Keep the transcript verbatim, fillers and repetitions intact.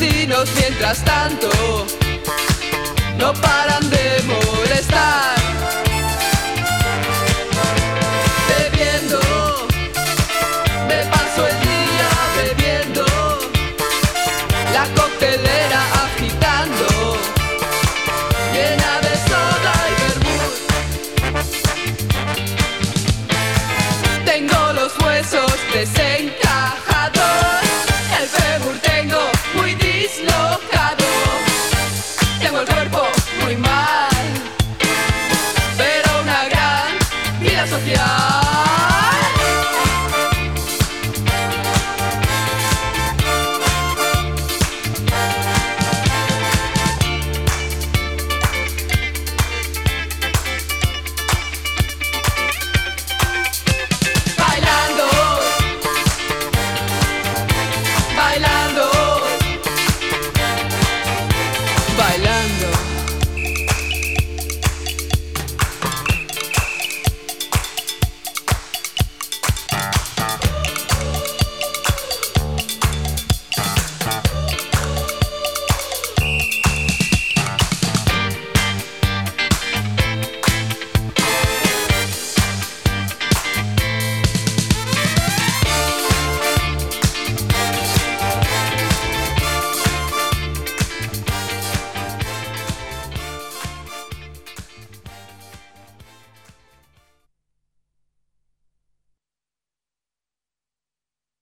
vecinos, mientras tanto, no paran de molestar. Bebiendo, me paso el día bebiendo, la coctelera agitando, llena de soda y vermut. Tengo los huesos desencajados, el fémur tengo muy dislocado, tengo el cuerpo muy mal, pero una gran vida social.